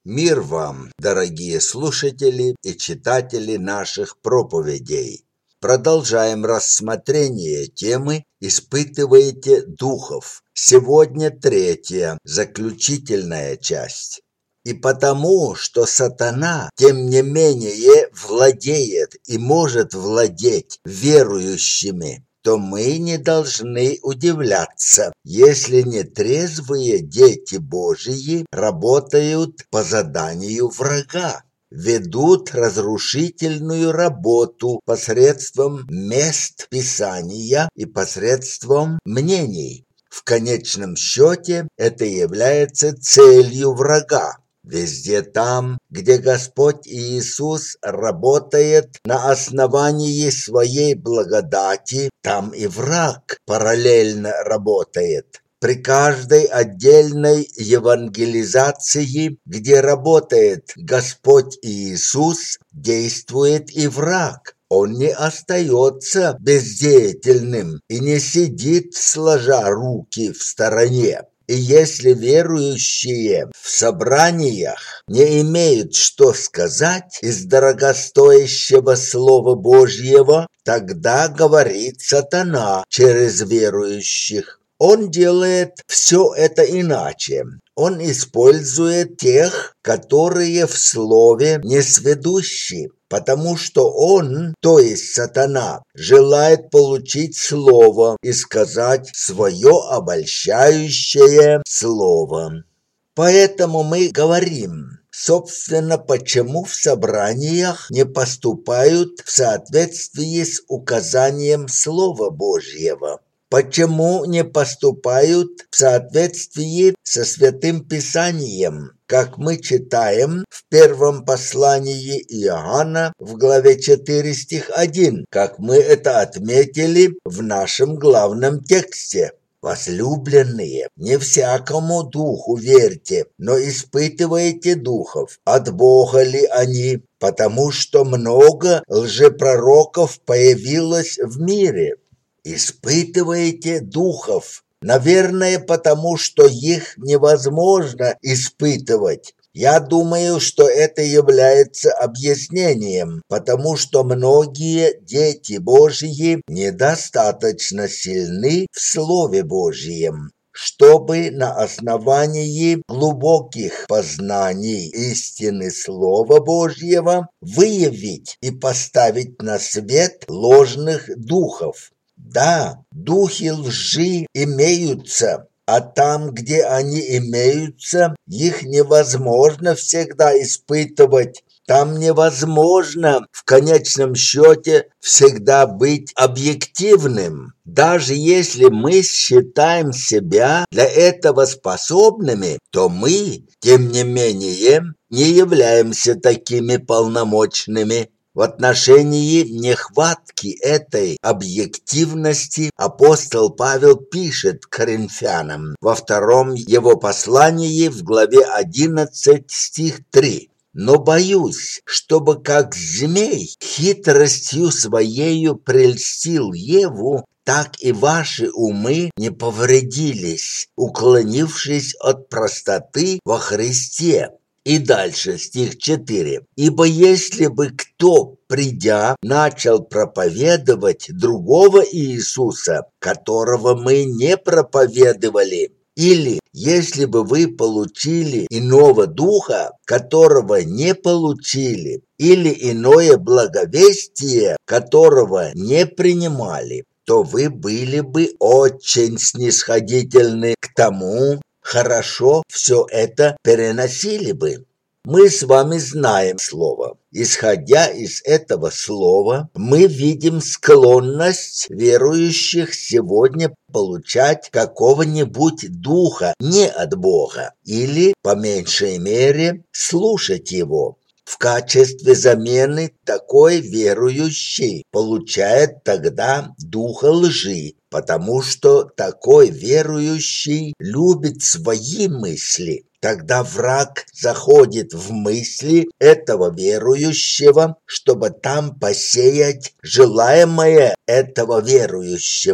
Мир вам, дорогие слушатели и читатели наших проповедей. Продолжаем рассмотрение темы «Испытываете духов». Сегодня третья, заключительная часть. И потому, что сатана, тем не менее, владеет и может владеть верующими, то мы не должны удивляться, если нетрезвые дети Божии работают по заданию врага, ведут разрушительную работу посредством мест Писания и посредством мнений. В конечном счете это является целью врага. Везде там, где Господь Иисус работает на основании своей благодати, там и враг параллельно работает. При каждой отдельной евангелизации, где работает Господь Иисус, действует и враг. Он не остается бездеятельным и не сидит, сложа руки в стороне. И если верующие в собраниях не имеют что сказать из дорогостоящего Слова Божьего, тогда говорит сатана через верующих. Он делает все это иначе. Он использует тех, которые в слове несведущи, потому что он, то есть сатана, желает получить слово и сказать свое обольщающее слово. Поэтому мы говорим, собственно, почему в собраниях не поступают в соответствии с указанием Слова Божьего. Почему не поступают в соответствии со Святым Писанием, как мы читаем в первом послании Иоанна в главе 4 стих 1, как мы это отметили в нашем главном тексте. Возлюбленные, не всякому духу верьте, но испытывайте духов, от Бога ли они, потому что много лжепророков появилось в мире. Испытываете духов, наверное, потому что их невозможно испытывать. Я думаю, что это является объяснением, потому что многие дети Божьи недостаточно сильны в Слове Божьем, чтобы на основании глубоких познаний истины Слова Божьего выявить и поставить на свет ложных духов. Да, духи лжи имеются, а там, где они имеются, их невозможно всегда испытывать. Там невозможно в конечном счете всегда быть объективным. Даже если мы считаем себя для этого способными, то мы, тем не менее, не являемся такими полномочными. В отношении нехватки этой объективности апостол Павел пишет Коринфянам во втором его послании в главе 11 стих 3. «Но боюсь, чтобы как змей хитростью своею прельстил Еву, так и ваши умы не повредились, уклонившись от простоты во Христе». И дальше, стих 4. «Ибо если бы кто, придя, начал проповедовать другого Иисуса, которого мы не проповедовали, или если бы вы получили иного духа, которого не получили, или иное благовестие, которого не принимали, то вы были бы очень снисходительны к тому, хорошо все это переносили бы». Мы с вами знаем слово. Исходя из этого слова, мы видим склонность верующих сегодня получать какого-нибудь духа не от Бога или, по меньшей мере, слушать его. В качестве замены такой верующий получает тогда духа лжи, потому что такой верующий любит свои мысли. Тогда враг заходит в мысли этого верующего, чтобы там посеять желаемое этого верующего.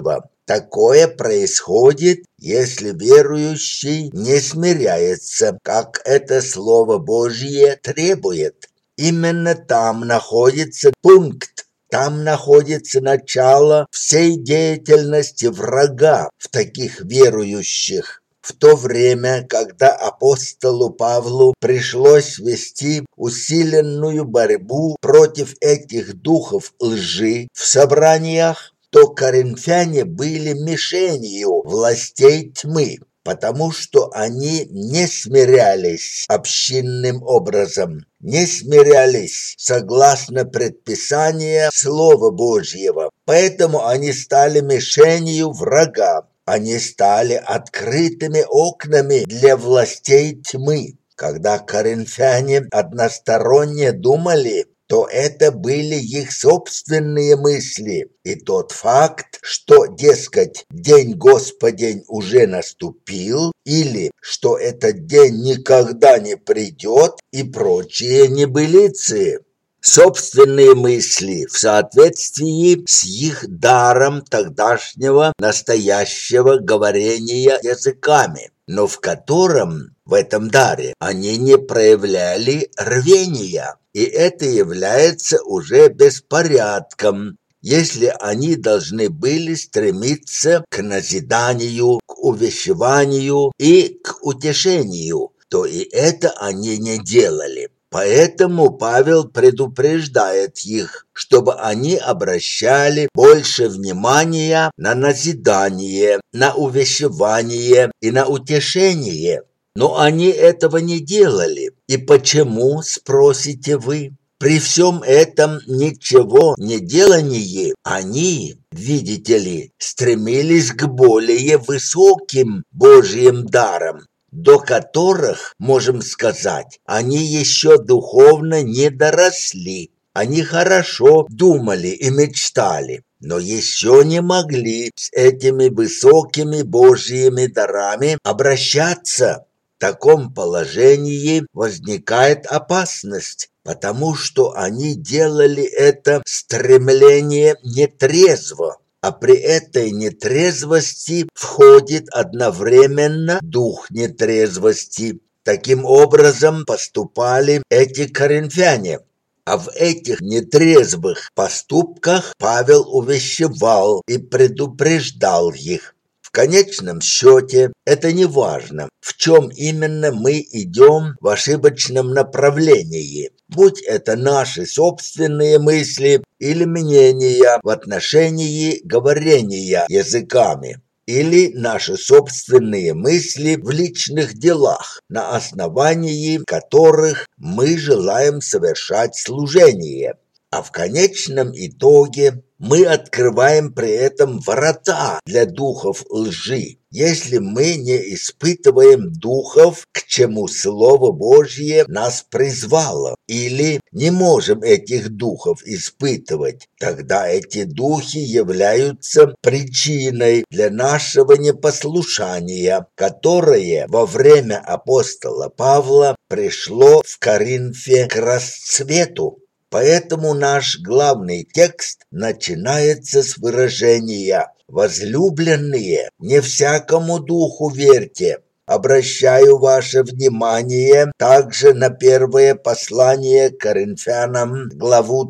Такое происходит, если верующий не смиряется, как это Слово Божье требует. Именно там находится пункт, там находится начало всей деятельности врага в таких верующих. В то время, когда апостолу Павлу пришлось вести усиленную борьбу против этих духов лжи в собраниях, то коринфяне были мишенью властей тьмы, потому что они не смирялись общинным образом, не смирялись согласно предписанию Слова Божьего. Поэтому они стали мишенью врага. Они стали открытыми окнами для властей тьмы. Когда коринфяне односторонне думали, то это были их собственные мысли. И тот факт, что, дескать, день Господень уже наступил, или что этот день никогда не придет, и прочие небылицы. Собственные мысли в соответствии с их даром тогдашнего настоящего говорения языками, но в котором, в этом даре, они не проявляли рвения. И это является уже беспорядком, если они должны были стремиться к назиданию, к увещеванию и к утешению, то и это они не делали. Поэтому Павел предупреждает их, чтобы они обращали больше внимания на назидание, на увещевание и на утешение. Но они этого не делали. И почему, спросите вы? При всем этом ничего не делании они, видите ли, стремились к более высоким Божьим дарам, до которых, можем сказать, они еще духовно не доросли. Они хорошо думали и мечтали, но еще не могли с этими высокими Божьими дарами обращаться. В таком положении возникает опасность, потому что они делали это стремление нетрезво. А при этой нетрезвости входит одновременно дух нетрезвости. Таким образом поступали эти коринфяне. А в этих нетрезвых поступках Павел увещевал и предупреждал их. В конечном счете это не важно, в чем именно мы идем в ошибочном направлении, будь это наши собственные мысли или мнения в отношении говорения языками, или наши собственные мысли в личных делах, на основании которых мы желаем совершать служение. А в конечном итоге мы открываем при этом врата для духов лжи, если мы не испытываем духов, к чему Слово Божье нас призвало, или не можем этих духов испытывать. Тогда эти духи являются причиной для нашего непослушания, которое во время апостола Павла пришло в Коринфе к расцвету. Поэтому наш главный текст начинается с выражения «Возлюбленные, не всякому духу верьте». Обращаю ваше внимание также на первое послание к Коринфянам, главу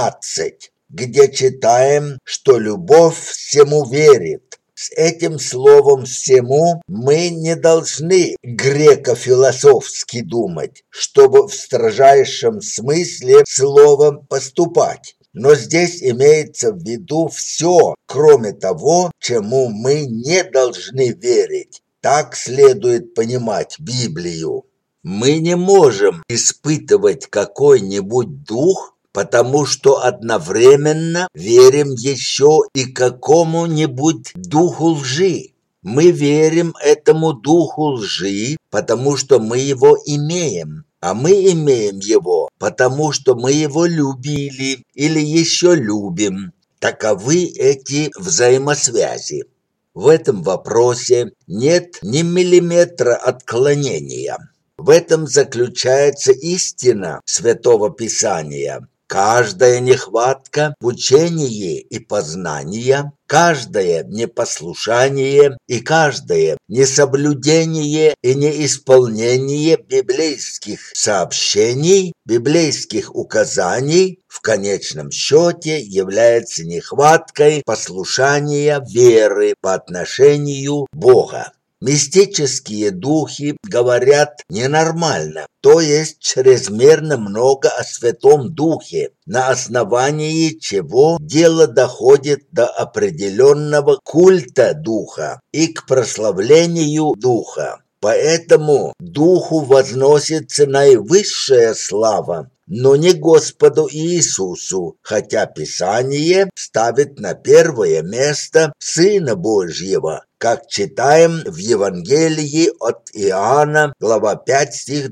13, где читаем, что любовь всему верит. С этим словом «всему» мы не должны греко-философски думать, чтобы в строжайшем смысле словом поступать. Но здесь имеется в виду все, кроме того, чему мы не должны верить. Так следует понимать Библию. Мы не можем испытывать какой-нибудь дух, потому что одновременно верим еще и какому-нибудь духу лжи. Мы верим этому духу лжи, потому что мы его имеем. А мы имеем его, потому что мы его любили или еще любим. Таковы эти взаимосвязи. В этом вопросе нет ни миллиметра отклонения. В этом заключается истина Святого Писания. Каждая нехватка в учении и познании, каждое непослушание и каждое несоблюдение и неисполнение библейских сообщений, библейских указаний в конечном счете является нехваткой послушания веры по отношению к Богу. Мистические духи говорят ненормально, то есть чрезмерно много о Святом Духе, на основании чего дело доходит до определенного культа Духа и к прославлению Духа. Поэтому Духу возносится наивысшая слава, но не Господу Иисусу, хотя Писание ставит на первое место Сына Божьего, как читаем в Евангелии от Иоанна, глава 5, стих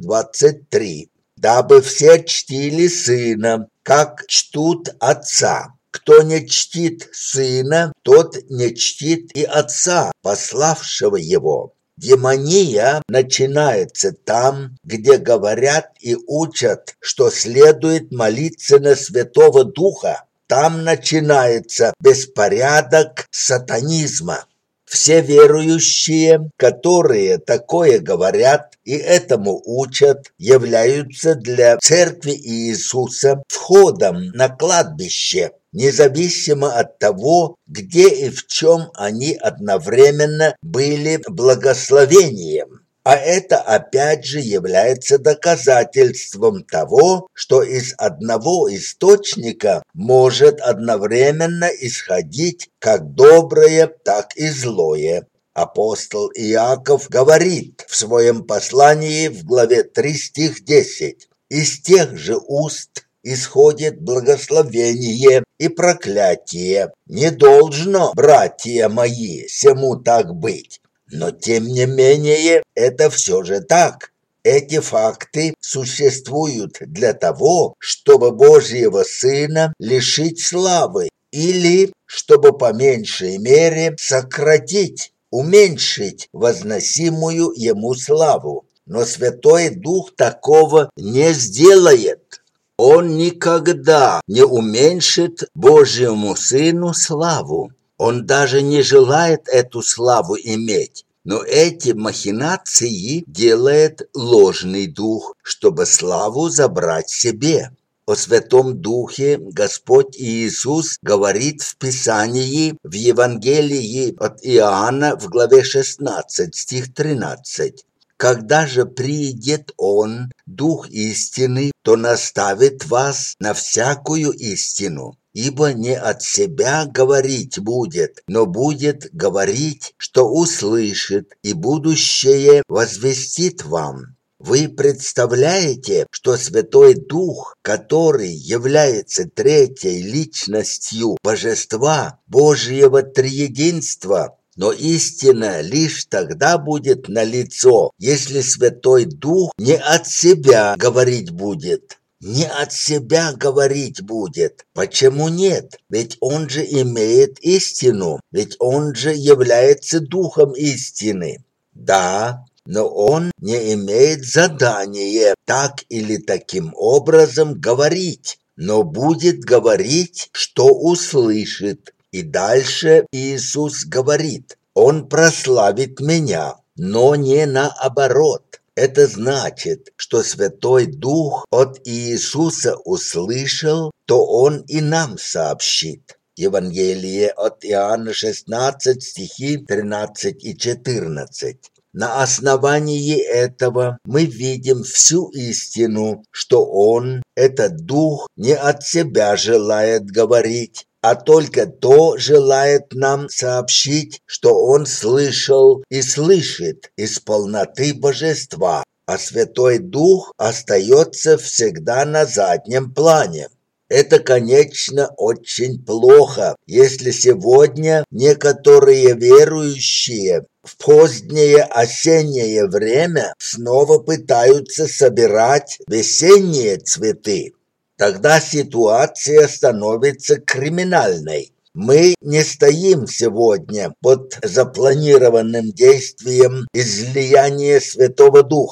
23. «Дабы все чтили Сына, как чтут Отца. Кто не чтит Сына, тот не чтит и Отца, пославшего Его». Демония начинается там, где говорят и учат, что следует молиться на Святого Духа. Там начинается беспорядок сатанизма. Все верующие, которые такое говорят и этому учат, являются для Церкви Иисуса входом на кладбище, независимо от того, где и в чем они одновременно были благословением. А это опять же является доказательством того, что из одного источника может одновременно исходить как доброе, так и злое. Апостол Иаков говорит в своем послании в главе 3, стих 10: «Из тех же уст исходит благословение и проклятие. Не должно, братья мои, сему так быть». Но тем не менее, это все же так. Эти факты существуют для того, чтобы Божьего Сына лишить славы или чтобы по меньшей мере сократить, уменьшить возносимую Ему славу. Но Святой Дух такого не сделает. Он никогда не уменьшит Божьему Сыну славу. Он даже не желает эту славу иметь. Но эти махинации делает ложный дух, чтобы славу забрать себе. О Святом Духе Господь Иисус говорит в Писании в Евангелии от Иоанна в главе 16, стих 13. «Когда же приидет Он, Дух истины, то наставит вас на всякую истину. Ибо не от себя говорить будет, но будет говорить, что услышит, и будущее возвестит вам». Вы представляете, что Святой Дух, который является третьей личностью Божества, Божьего триединства, но истина лишь тогда будет налицо, если Святой Дух не от себя говорить будет. Не от себя говорить будет. Почему нет? Ведь Он же имеет истину, ведь Он же является Духом истины. Да, но Он не имеет задания так или таким образом говорить, но будет говорить, что услышит. И дальше Иисус говорит: «Он прославит Меня», но не наоборот. Это значит, что Святой Дух от Иисуса услышал, то Он и нам сообщит. Евангелие от Иоанна 16, стихи 13 и 14. На основании этого мы видим всю истину, что Он, этот Дух, не от себя желает говорить, а только то желает нам сообщить, что Он слышал и слышит из полноты Божества, а Святой Дух остается всегда на заднем плане. Это, конечно, очень плохо, если сегодня некоторые верующие в позднее осеннее время снова пытаются собирать весенние цветы. Тогда ситуация становится криминальной. Мы не стоим сегодня под запланированным действием излияния Святого Духа.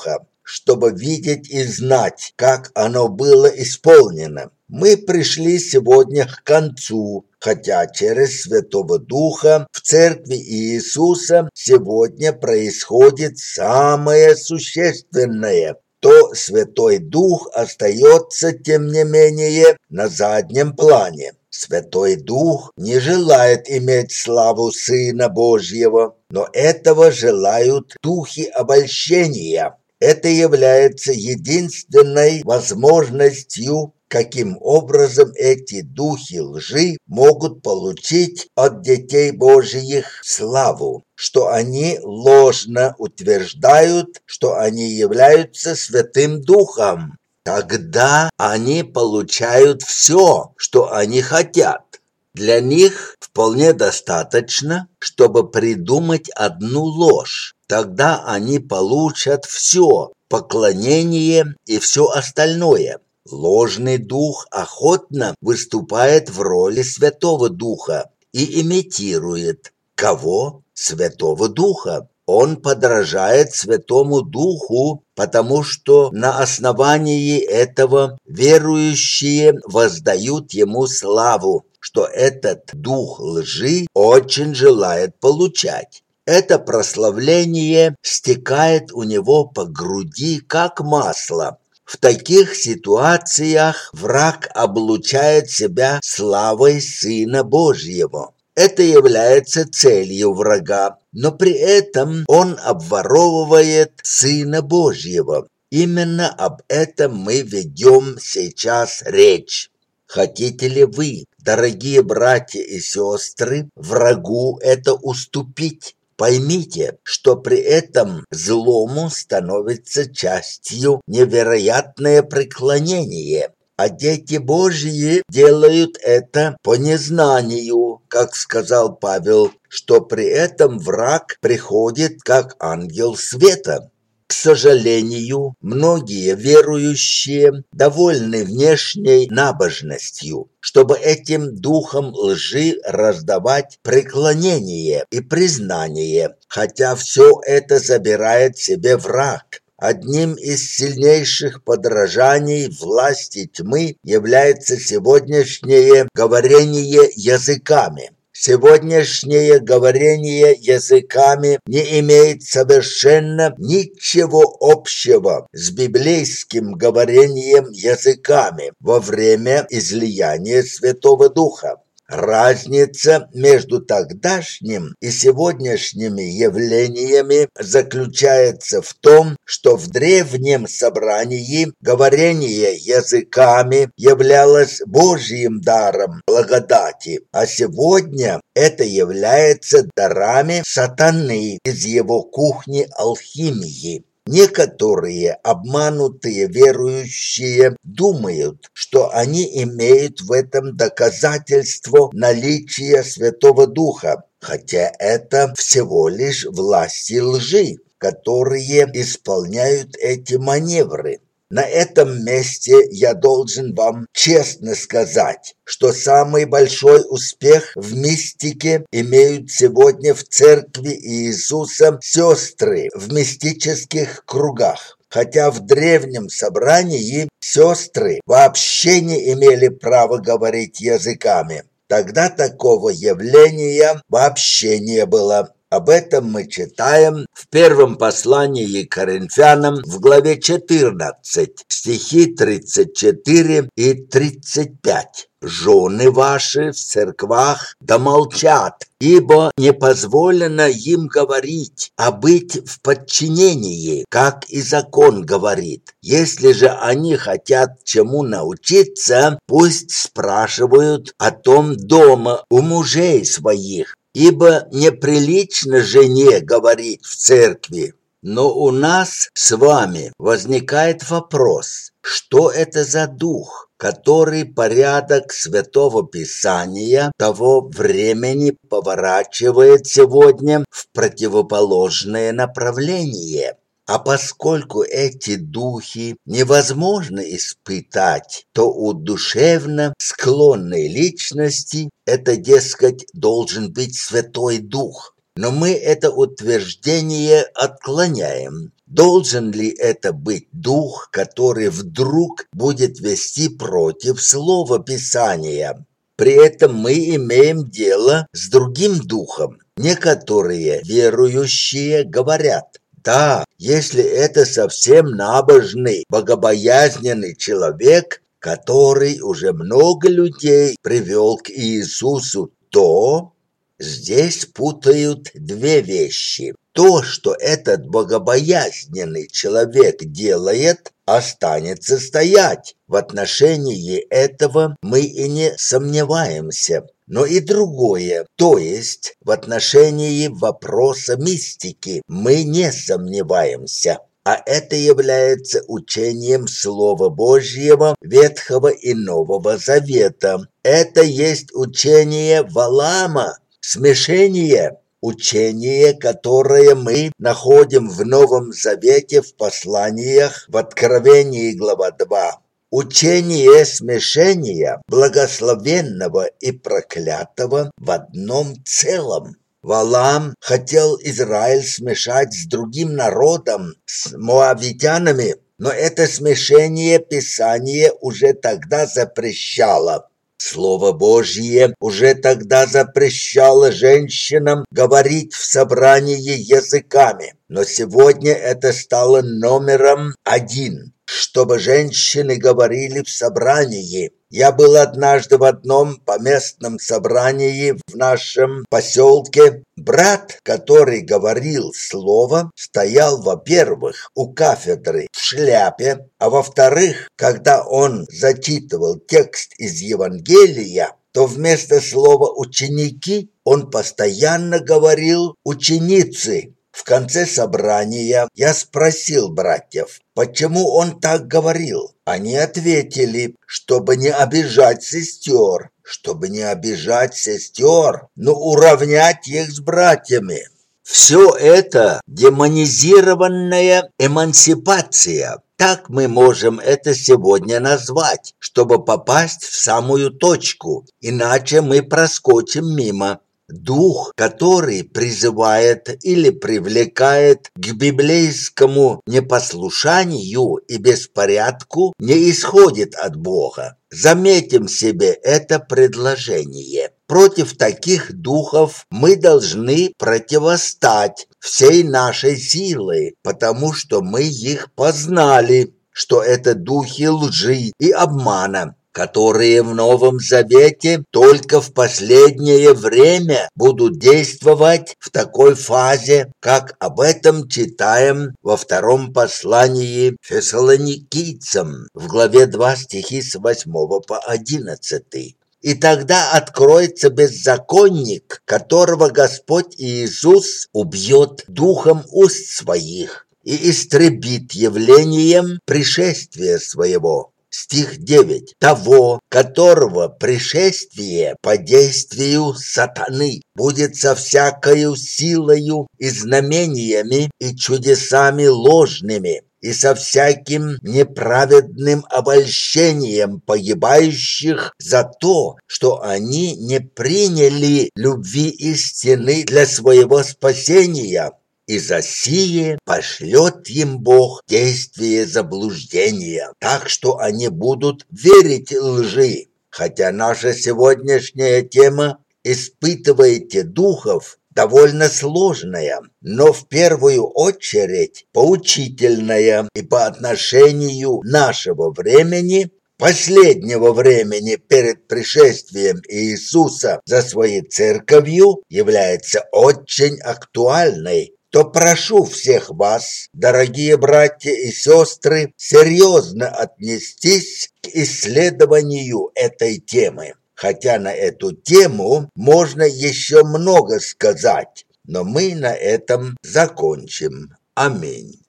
чтобы видеть и знать, как оно было исполнено. Мы пришли сегодня к концу, хотя через Святого Духа в Церкви Иисуса сегодня происходит самое существенное. То Святой Дух остается, тем не менее, на заднем плане. Святой Дух не желает иметь славу Сына Божьего, но этого желают духи обольщения. Это является единственной возможностью, каким образом эти духи лжи могут получить от детей Божьих славу, что они ложно утверждают, что они являются Святым Духом. Тогда они получают все, что они хотят. Для них вполне достаточно, чтобы придумать одну ложь. Тогда они получат все поклонение и все остальное. Ложный дух охотно выступает в роли Святого Духа и имитирует. Кого? Святого Духа. Он подражает Святому Духу, потому что на основании этого верующие воздают ему славу, что этот дух лжи очень желает получать. Это прославление стекает у него по груди, как масло. В таких ситуациях враг облучает себя славой Сына Божьего. Это является целью врага, но при этом он обворовывает Сына Божьего. Именно об этом мы ведем сейчас речь. Хотите ли вы, дорогие братья и сестры, врагу это уступить? Поймите, что при этом злому становится частью невероятное преклонение, а дети Божьи делают это по незнанию, как сказал Павел, что при этом враг приходит как ангел света. К сожалению, многие верующие довольны внешней набожностью, чтобы этим духом лжи раздавать преклонение и признание, хотя все это забирает себе враг. Одним из сильнейших подражаний власти тьмы является сегодняшнее говорение языками. Сегодняшнее говорение языками не имеет совершенно ничего общего с библейским говорением языками во время излияния Святого Духа. Разница между тогдашним и сегодняшними явлениями заключается в том, что в древнем собрании говорение языками являлось Божьим даром благодати, а сегодня это является дарами сатаны из его кухни алхимии. Некоторые обманутые верующие думают, что они имеют в этом доказательство наличия Святого Духа, хотя это всего лишь власти лжи, которые исполняют эти маневры. На этом месте я должен вам честно сказать, что самый большой успех в мистике имеют сегодня в Церкви Иисуса сестры в мистических кругах. Хотя в древнем собрании сестры вообще не имели права говорить языками. Тогда такого явления вообще не было. Об этом мы читаем в первом послании к Коринфянам в главе 14, стихи 34 и 35. «Жены ваши в церквах да молчат, ибо не позволено им говорить, а быть в подчинении, как и закон говорит. Если же они хотят чему научиться, пусть спрашивают о том дома у мужей своих, ибо неприлично жене говорить в церкви». Но у нас с вами возникает вопрос, что это за дух, который порядок Святого Писания того времени поворачивает сегодня в противоположное направление? А поскольку эти духи невозможно испытать, то у душевно склонной личности это, дескать, должен быть Святой Дух. Но мы это утверждение отклоняем. Должен ли это быть дух, который вдруг будет вести против слова Писания? При этом мы имеем дело с другим духом. Некоторые верующие говорят: да, если это совсем набожный, богобоязненный человек, который уже много людей привел к Иисусу, то здесь путают две вещи. То, что этот богобоязненный человек делает, останется стоять. В отношении этого мы и не сомневаемся. Но и другое, то есть в отношении вопроса мистики, мы не сомневаемся. А это является учением Слова Божьего Ветхого и Нового Завета. Это есть учение Валаама, смешение. Учение, которое мы находим в Новом Завете в посланиях в Откровении, глава 2. Учение смешения благословенного и проклятого в одном целом. Валаам хотел Израиль смешать с другим народом, с моавитянами, но это смешение Писание уже тогда запрещало. Слово Божье уже тогда запрещало женщинам говорить в собрании языками, но сегодня это стало номером 1, чтобы женщины говорили в собрании. Я был однажды в одном поместном собрании в нашем поселке. Брат, который говорил слово, стоял, во-первых, у кафедры в шляпе, а во-вторых, когда он зачитывал текст из Евангелия, то вместо слова «ученики» он постоянно говорил «ученицы». В конце собрания я спросил братьев, почему он так говорил. Они ответили, чтобы не обижать сестер. Чтобы не обижать сестер, но уравнять их с братьями. Все это демонизированная эмансипация. Так мы можем это сегодня назвать, чтобы попасть в самую точку, иначе мы проскочим мимо. Дух, который призывает или привлекает к библейскому непослушанию и беспорядку, не исходит от Бога. Заметим себе это предложение. Против таких духов мы должны противостать всей нашей силой, потому что мы их познали, что это духи лжи и обмана, которые в Новом Завете только в последнее время будут действовать в такой фазе, как об этом читаем во втором послании Фессалоникийцам в главе 2 стихи с 8 по 11. И тогда откроется беззаконник, которого Господь Иисус убьет духом уст своих и истребит явлением пришествия своего. Стих 9. Того, которого пришествие по действию сатаны будет со всякою силою и знамениями и чудесами ложными, и со всяким неправедным обольщением погибающих за то, что они не приняли любви истины для своего спасения, и за сие пошлет им Бог действие заблуждения, так что они будут верить лжи. Хотя наша сегодняшняя тема «Испытывайте духов» довольно сложная, но в первую очередь поучительная и по отношению нашего времени, последнего времени перед пришествием Иисуса за своей церковью, является очень актуальной. То прошу всех вас, дорогие братья и сестры, серьезно отнестись к исследованию этой темы. Хотя на эту тему можно еще много сказать, но мы на этом закончим. Аминь.